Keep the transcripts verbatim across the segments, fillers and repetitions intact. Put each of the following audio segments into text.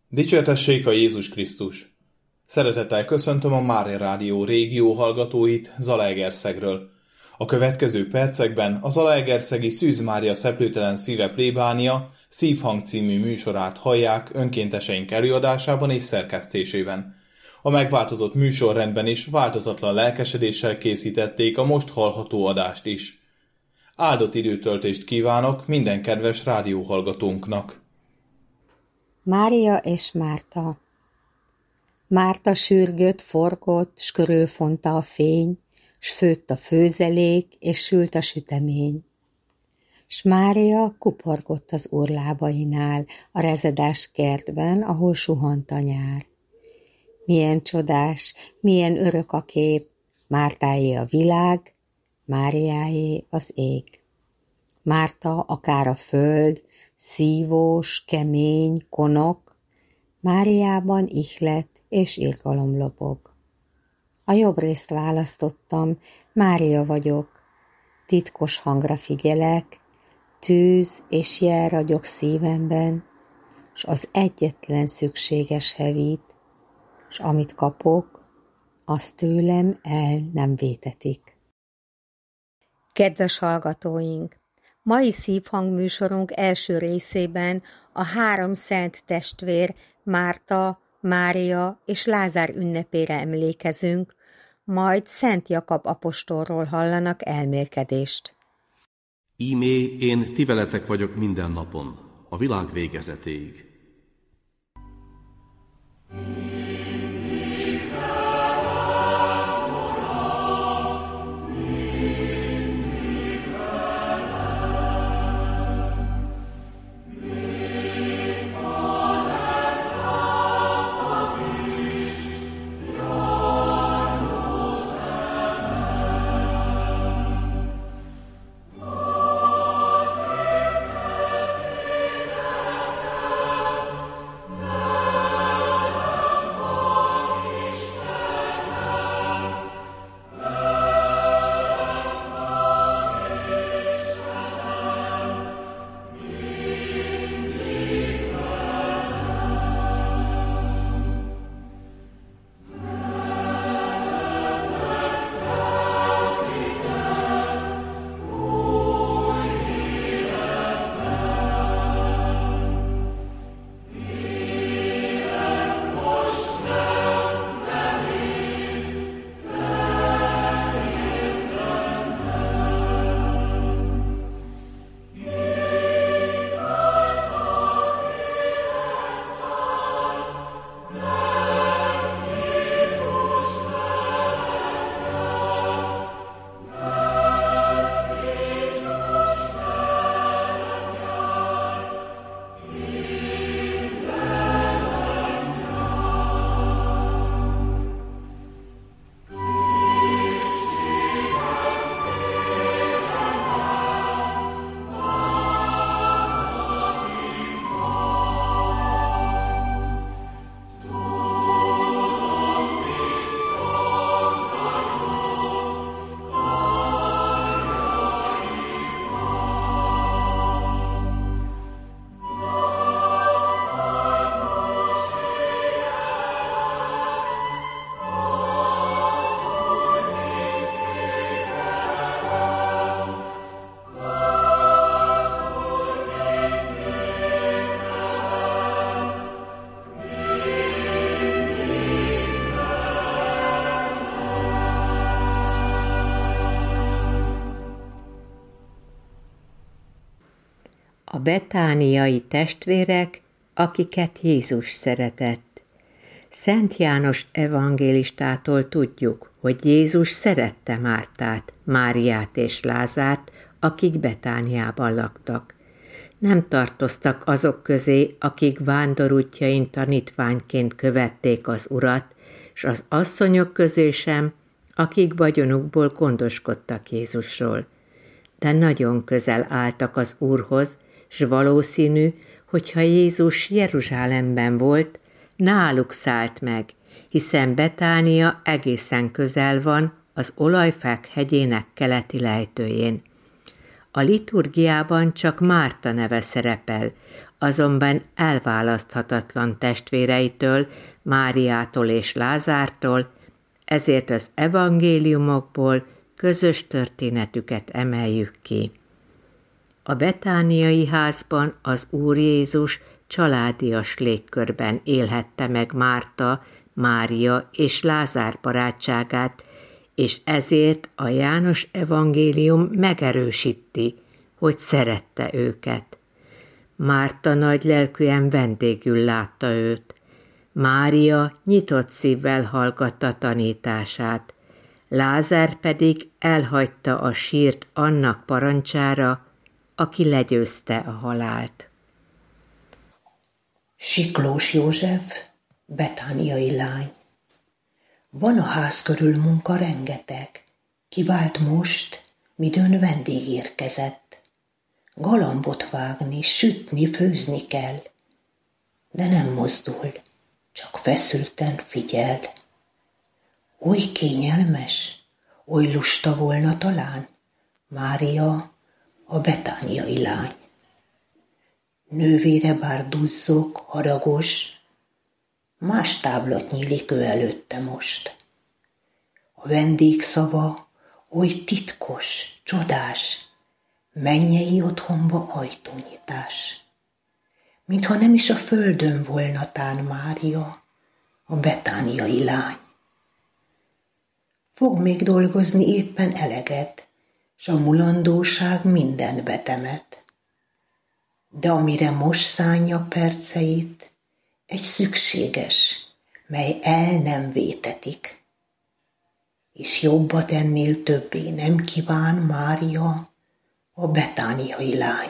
Dicsértessék a Jézus Krisztus! Szeretettel köszöntöm a Mária Rádió régió hallgatóit Zalaegerszegről. A következő percekben a zalaegerszegi Szűz Mária Szeplőtelen Szíve plébánia Szívhang című műsorát hallják önkénteseink előadásában és szerkesztésében. A megváltozott műsorrendben is változatlan lelkesedéssel készítették a most hallható adást is. Áldott időtöltést kívánok minden kedves rádióhallgatónknak! Mária és Márta. Márta sürgött, forgott, s körülfonta a fény, s főtt a főzelék, és sült a sütemény. S Mária kuporgott az urlábainál, a rezedás kertben, ahol suhant a nyár. Milyen csodás, milyen örök a kép, Mártáé a világ, Máriáé az ég. Márta akár a föld, szívós, kemény, konok, Máriában ihlet és irgalom lobog. A jobb részt választottam, Mária vagyok, titkos hangra figyelek, tűz és jel ragyog szívemben, s az egyetlen szükséges hevít, s amit kapok, azt tőlem el nem vétetik. Kedves hallgatóink! Mai Szívhang műsorunk első részében a három szent testvér, Márta, Mária és Lázár ünnepére emlékezünk, majd Szent Jakab apostolról hallanak elmélkedést. Ímé én ti veletek vagyok minden napon, a világ végezetéig. A betániai testvérek, akiket Jézus szeretett. Szent János evangélistától tudjuk, hogy Jézus szerette Mártát, Máriát és Lázárt, akik Betániában laktak. Nem tartoztak azok közé, akik vándorútjain tanítványként követték az Urat, s az asszonyok közé sem, akik vagyonukból gondoskodtak Jézusról. De nagyon közel álltak az Úrhoz, s valószínű, hogyha Jézus Jeruzsálemben volt, náluk szállt meg, hiszen Betánia egészen közel van az Olajfák hegyének keleti lejtőjén. A liturgiában csak Márta neve szerepel, azonban elválaszthatatlan testvéreitől, Máriától és Lázártól, ezért az evangéliumokból közös történetüket emeljük ki. A betániai házban az Úr Jézus családias légkörben élhette meg Márta, Mária és Lázár barátságát, és ezért a János evangélium megerősíti, hogy szerette őket. Márta nagy lelkűen vendégül látta őt, Mária nyitott szívvel hallgatta tanítását, Lázár pedig elhagyta a sírt annak parancsára, aki legyőzte a halált. Siklós József, betániai lány. Van a ház körül munka rengeteg, kivált most, midőn vendég érkezett. Galambot vágni, sütni, főzni kell, de nem mozdul, csak feszülten figyel. Oly kényelmes, oly lusta volna talán Mária, a betániai lány. Nővére bár duzzog, haragos, más táblat nyílik ő előtte most. A vendég szava oly titkos, csodás, mennyei otthonba ajtónyitás. Mintha nem is a földön volna tán Mária, a betániai lány. Fog még dolgozni éppen eleget, s a mulandóság minden betemet. De amire most szánja perceit, egy szükséges, mely el nem vétetik. És jobbat ennél többé nem kíván Mária, a betániai lány.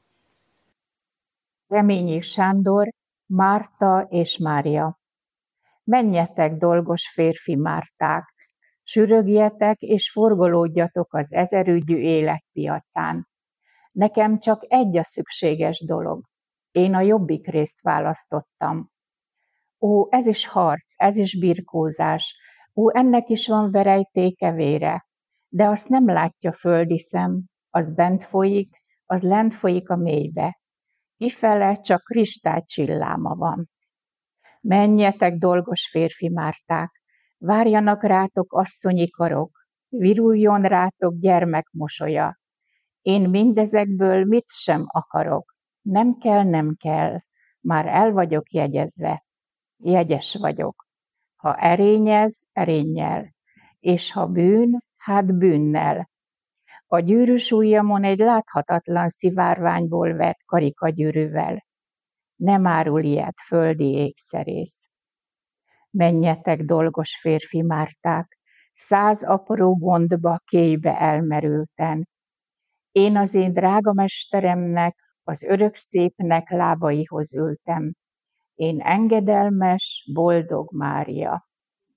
Reményi Sándor, Márta és Mária. Menjetek, dolgos férfi Márták, sürögjetek és forgolódjatok az ezerügyű életpiacán. Nekem csak egy a szükséges dolog. Én a jobbik részt választottam. Ó, ez is harc, ez is birkózás, ó, ennek is van verejtéke vére, de azt nem látja földi szem, az bent folyik, az lent folyik a mélybe. Kifele csak kristálycsilláma van. Menjetek, dolgos férfi Márták, várjanak rátok asszonyi karok, viruljon rátok gyermek mosolya. Én mindezekből mit sem akarok, nem kell, nem kell, már el vagyok jegyezve, jegyes vagyok. Ha erényez, erénnyel, és ha bűn, hát bűnnel. A gyűrűs ujjamon egy láthatatlan szivárványból vett karikagyűrűvel. Nem árul ilyet földi ékszerész. Menjetek, dolgos férfi Márták, száz apró gondba kéjbe elmerülten. Én az én drága mesteremnek, az örök szépnek lábaihoz ültem. Én engedelmes, boldog Mária.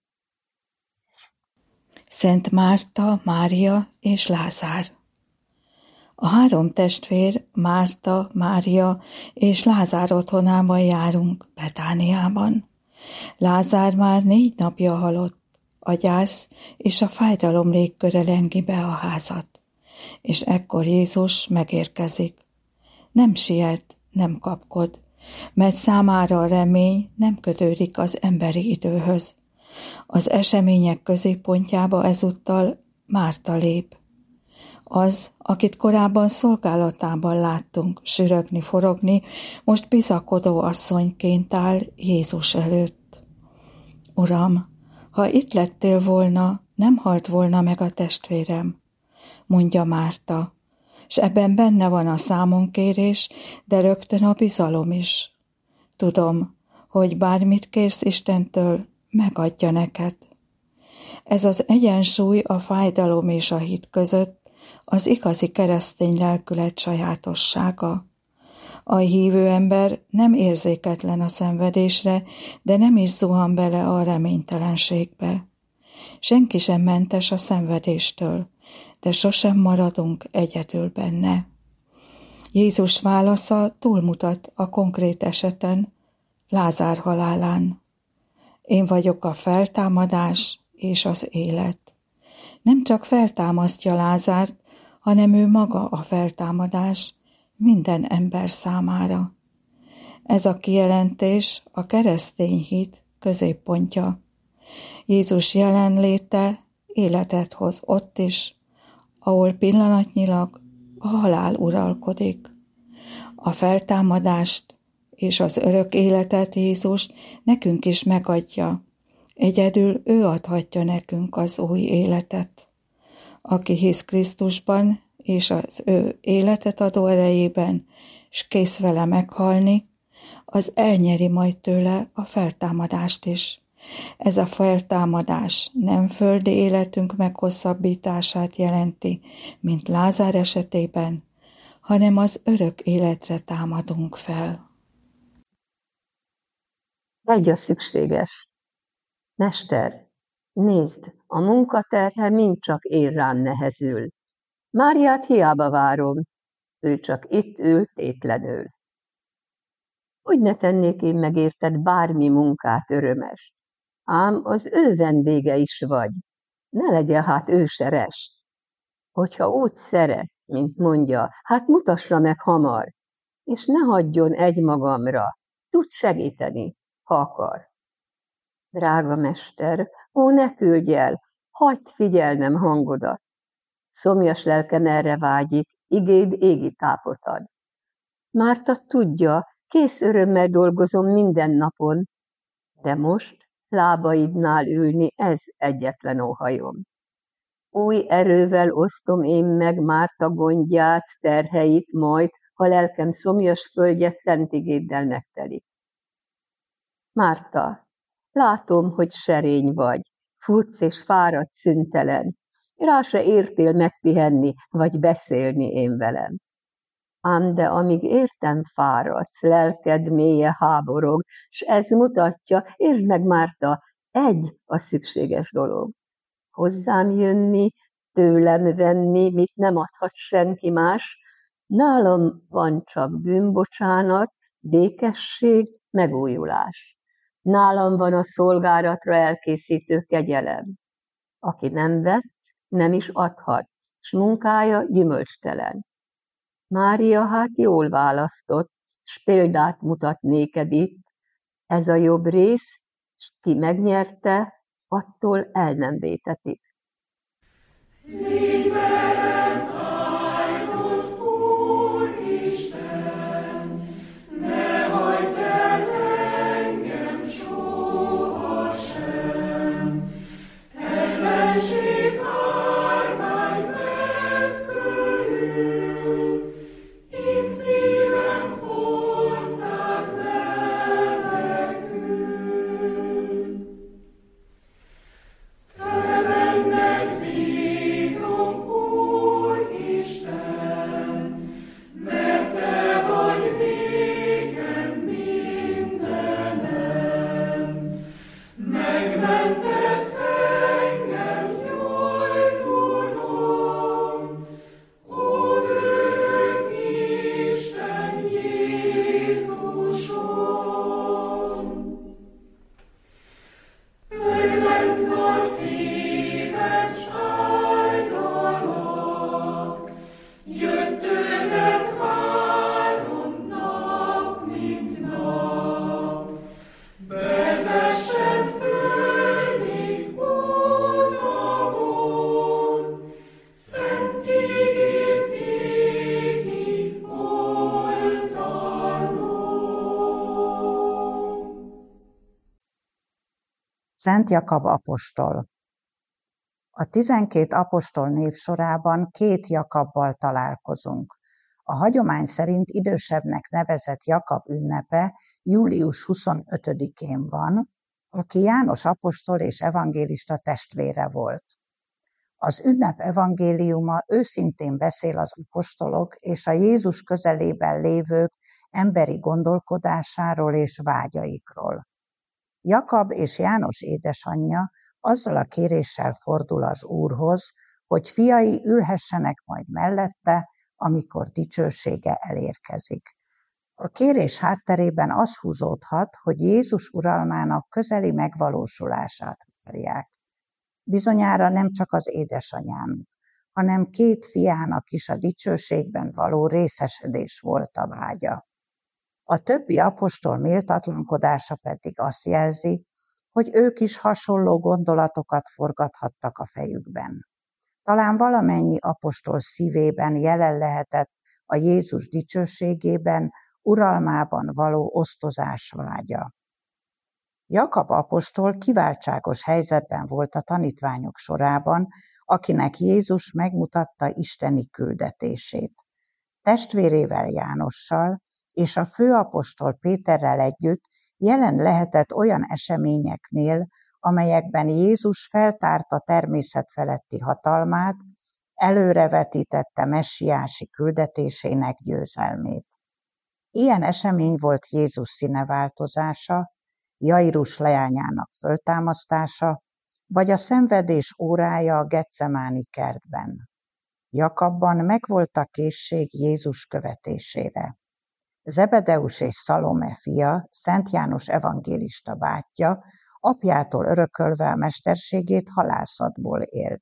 Szent Márta, Mária és Lázár. A három testvér, Márta, Mária és Lázár otthonában járunk, Betániában. Lázár már négy napja halott, a gyász és a fájdalom légköre lengi be a házat, és ekkor Jézus megérkezik. Nem siet, nem kapkod, mert számára a remény nem kötődik az emberi időhöz. Az események középpontjába ezúttal Márta lép. Az, akit korábban szolgálatában láttunk sürögni, forogni, most bizakodó asszonyként áll Jézus előtt. Uram, ha itt lettél volna, nem halt volna meg a testvérem, mondja Márta, s ebben benne van a számonkérés, de rögtön a bizalom is. Tudom, hogy bármit kérsz Istentől, megadja neked. Ez az egyensúly a fájdalom és a hit között az igazi keresztény lelkület sajátossága. A hívő ember nem érzéketlen a szenvedésre, de nem is zuhan bele a reménytelenségbe. Senki sem mentes a szenvedéstől, de sosem maradunk egyedül benne. Jézus válasza túlmutat a konkrét eseten, Lázár halálán. Én vagyok a feltámadás és az élet. Nem csak feltámasztja Lázárt, hanem ő maga a feltámadás minden ember számára. Ez a kijelentés a keresztény hit középpontja. Jézus jelenléte életet hoz ott is, ahol pillanatnyilag a halál uralkodik. A feltámadást és az örök életet Jézus nekünk is megadja. Egyedül ő adhatja nekünk az új életet. Aki hisz Krisztusban és az ő életet adó erejében, s kész vele meghalni, az elnyeri majd tőle a feltámadást is. Ez a feltámadás nem földi életünk meghosszabbítását jelenti, mint Lázár esetében, hanem az örök életre támadunk fel. Egy a szükséges. Mester, nézd, a munkaterhe mind csak én rám nehezül. Máriát hiába várom, ő csak itt ül tétlenül. Hogy ne tennék én megérted bármi munkát örömest, ám az ő vendége is vagy, ne legyen hát ő se rest. Hogyha úgy szeret, mint mondja, hát mutassa meg hamar, és ne hagyjon egymagamra, tud segíteni, ha akar. Drága mester, ó, ne küldj el, hagyd figyelnem hangodat. Szomjas lelkem erre vágyik, igéd égi tápot ad. Márta tudja, kész örömmel dolgozom minden napon, de most lábaidnál ülni ez egyetlen óhajom. Új erővel osztom én meg Márta gondját, terheit majd, ha lelkem szomjas földje szent igéddel megtelik. Márta, látom, hogy serény vagy, futsz és fáradsz szüntelen, rá se értél megpihenni, vagy beszélni én velem. Ám de amíg értem fáradsz, lelked mélye háborog, s ez mutatja, értsd meg, Márta, egy a szükséges dolog. Hozzám jönni, tőlem venni, mit nem adhat senki más, nálam van csak bűnbocsánat, békesség, megújulás. Nálam van a szolgálatra elkészítő kegyelem. Aki nem vett, nem is adhat, s munkája gyümölcstelen. Mária hát jól választott, s példát mutat néked itt, ez a jobb rész, s ki megnyerte, attól el nem vétetik. Légy velem áldott, Úristen, ne hagyd el engem sohasem. Ellenség árvány vesz körül, én szívem hozzád menekül. Te benned bízom, Úristen, mert te vagy nékem mindenem. Megmentesz engem, jól tudom, ó örök Isten Jézusom. Örvend a szívem, s áldalak, jöttődet várom nap, mint nap. Vezessen földig utamon, szent igét végig oltalom. Szent Jakab apostol. A tizenkét apostol név sorában két Jakabbal találkozunk. A hagyomány szerint idősebbnek nevezett Jakab ünnepe július huszonötödikén van, aki János apostol és evangélista testvére volt. Az ünnep evangéliuma őszintén beszél az apostolok és a Jézus közelében lévők emberi gondolkodásáról és vágyaikról. Jakab és János édesanyja azzal a kéréssel fordul az Úrhoz, hogy fiai ülhessenek majd mellette, amikor dicsősége elérkezik. A kérés hátterében az húzódhat, hogy Jézus uralmának közeli megvalósulását várják. Bizonyára nem csak az édesanyának, hanem két fiának is a dicsőségben való részesedés volt a vágya. A többi apostol méltatlankodása pedig azt jelzi, hogy ők is hasonló gondolatokat forgathattak a fejükben. Talán valamennyi apostol szívében jelen lehetett a Jézus dicsőségében, uralmában való osztozás vágya. Jakab apostol kiváltságos helyzetben volt a tanítványok sorában, akinek Jézus megmutatta isteni küldetését. Testvérével Jánossal és a főapostol Péterrel együtt jelen lehetett olyan eseményeknél, amelyekben Jézus feltárta természet feletti hatalmát, előrevetítette messiási küldetésének győzelmét. Ilyen esemény volt Jézus színeváltozása, Jairus leányának föltámasztása, vagy a szenvedés órája a Getsemáni kertben. Jakabban megvolt a készség Jézus követésére. Zebedeus és Szalome fia, Szent János evangélista bátyja, apjától örökölve a mesterségét halászatból élt.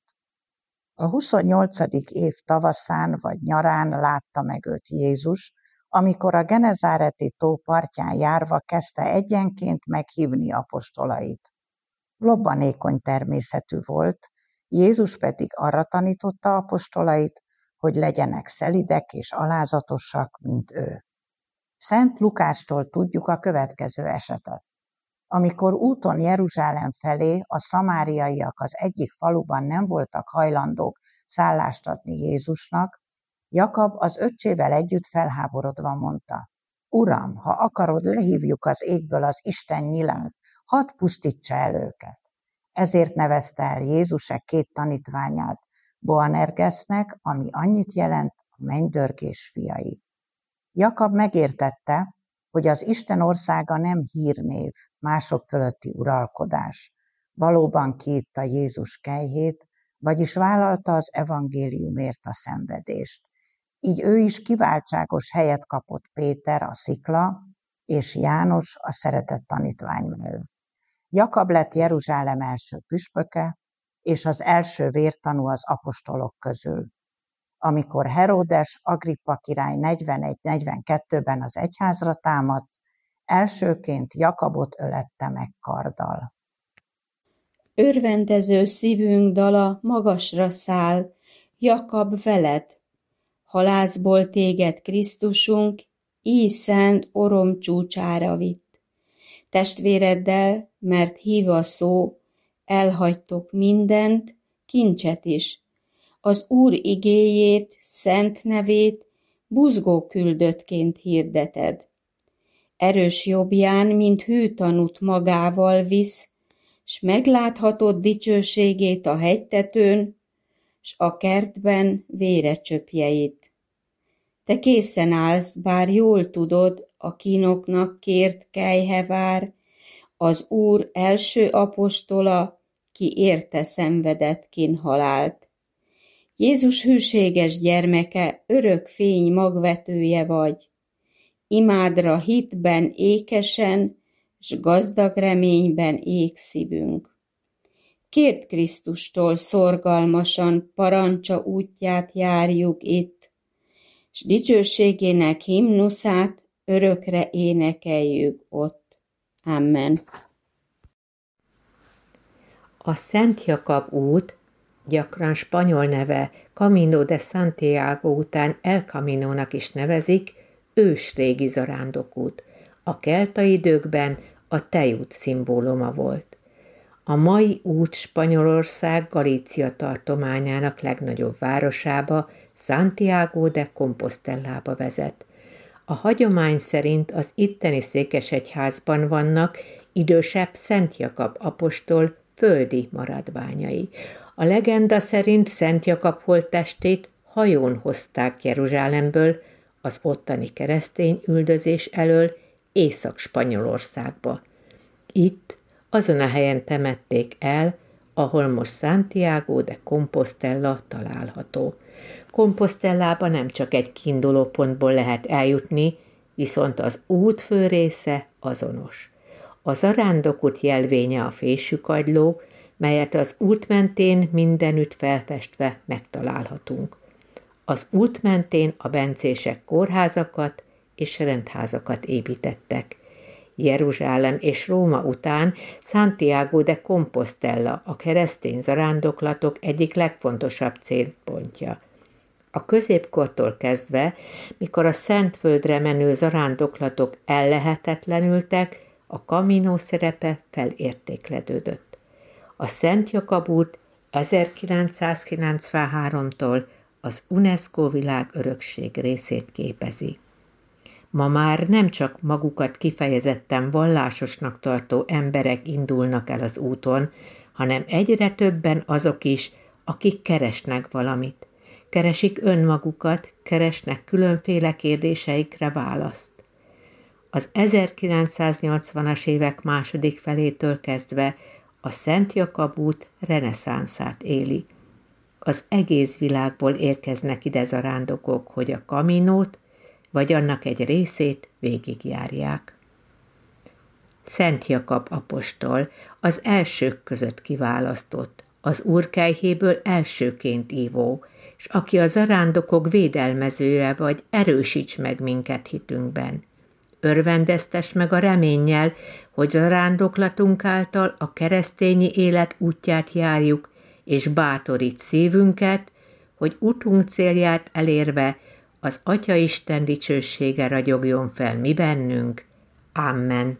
A huszonnyolcadik év tavaszán vagy nyarán látta meg őt Jézus, amikor a Genezáreti tó partján járva kezdte egyenként meghívni apostolait. Lobbanékony természetű volt, Jézus pedig arra tanította apostolait, hogy legyenek szelidek és alázatosak, mint ő. Szent Lukástól tudjuk a következő esetet. Amikor úton Jeruzsálem felé a szamáriaiak az egyik faluban nem voltak hajlandók szállást adni Jézusnak, Jakab az öccsével együtt felháborodva mondta: Uram, ha akarod, lehívjuk az égből az Isten nyilát, hadd pusztítsa el őket. Ezért nevezte el Jézus e két tanítványát Boanergesznek, ami annyit jelent a mennydörgés fiai. Jakab megértette, hogy az Isten országa nem hírnév, mások fölötti uralkodás. Valóban kiitta Jézus kelyhét, vagyis vállalta az evangéliumért a szenvedést. Így ő is kiváltságos helyet kapott Péter a szikla, és János a szeretett tanítvány mellett. Jakab lett Jeruzsálem első püspöke, és az első vértanú az apostolok közül. Amikor Heródes Agrippa király negyvenegy-negyvenkettőben az egyházra támadt, elsőként Jakabot ölette meg karddal. Örvendező szívünk dala magasra száll, Jakab veled. Halászból téged Krisztusunk, így szent orom csúcsára vitt. Testvéreddel, mert hív a szó, elhagytok mindent, kincset is. Az Úr igéjét, szent nevét buzgó küldöttként hirdeted. Erős jobbján, mint hűtanút magával visz, s megláthatod dicsőségét a hegytetőn, s a kertben vérecsöpjeit. Te készen állsz, bár jól tudod, a kínoknak kért kelyhe vár, az Úr első apostola, ki érte szenvedett kínhalált. Jézus hűséges gyermeke, örök fény magvetője vagy, imádra hitben ékesen, s gazdag reményben ég szívünk. Kérd Krisztustól szorgalmasan, parancsa útját járjuk itt, s dicsőségének himnuszát örökre énekeljük ott. Amen. A Szent Jakab út, gyakran spanyol neve Camino de Santiago után El Caminónak is nevezik, ősrégi zarándokút. A kelta időkben a tejút szimbóluma volt. A mai út Spanyolország Galícia tartományának legnagyobb városába, Santiago de Compostellába vezet. A hagyomány szerint az itteni székesegyházban vannak idősebb Szent Jakab apostol földi maradványai. A legenda szerint Szent Jakab holttestét hajón hozták Jeruzsálemből, az ottani keresztény üldözés elől Észak-Spanyolországba. Itt, azon a helyen temették el, ahol most Santiago de Compostela található. Compostellába nem csak egy kiindulópontból lehet eljutni, viszont az út fő része azonos. A zarándokút jelvénye a fésűkagyló, melyet az út mentén mindenütt felfestve megtalálhatunk. Az út mentén a bencések kórházakat és rendházakat építettek. Jeruzsálem és Róma után Santiago de Compostela a keresztény zarándoklatok egyik legfontosabb célpontja. A középkortól kezdve, mikor a Szentföldre menő zarándoklatok ellehetetlenültek, a Camino szerepe felértékledődött. A Szent Jakab út ezerkilencszázkilencvenháromtól az UNESCO világörökség részét képezi. Ma már nem csak magukat kifejezetten vallásosnak tartó emberek indulnak el az úton, hanem egyre többen azok is, akik keresnek valamit. Keresik önmagukat, keresnek különféle kérdéseikre választ. Az ezerkilencszáznyolcvanas évek második felétől kezdve a Szent Jakab út reneszánszát éli. Az egész világból érkeznek ide zarándokok, hogy a Caminót, vagy annak egy részét végigjárják. Szent Jakab apostol az elsők között kiválasztott, az Úrkelyhéből elsőként ívó, és aki a zarándokok védelmezője vagy, erősíts meg minket hitünkben. Örvendeztes meg a reménnyel, hogy zarándoklatunk által a keresztényi élet útját járjuk, és bátorít szívünket, hogy utunk célját elérve az Atyaisten dicsősége ragyogjon fel mi bennünk. Amen.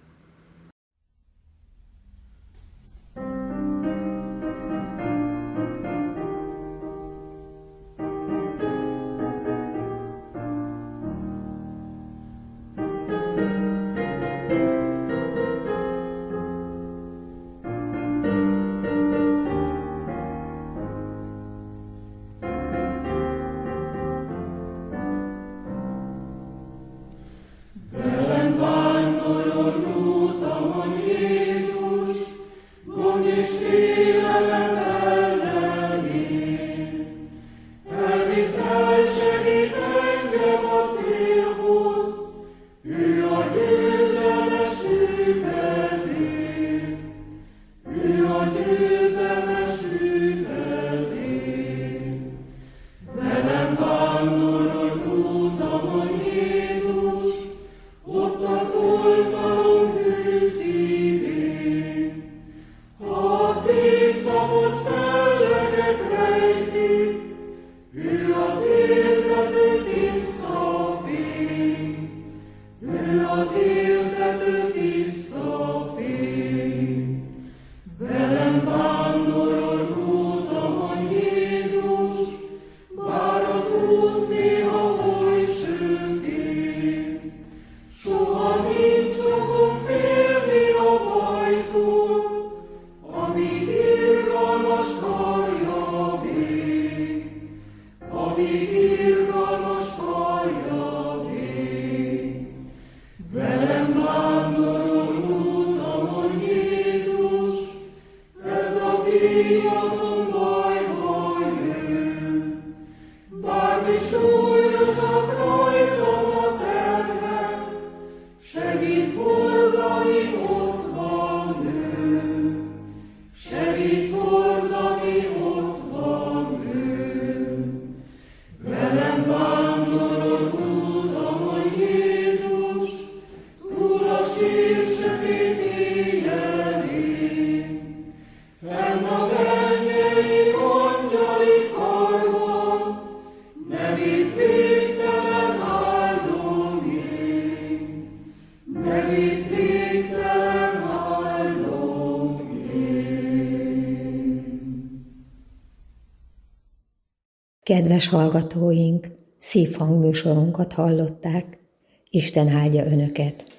Kedves hallgatóink, szívhangműsorunkat hallották. Isten áldja Önöket!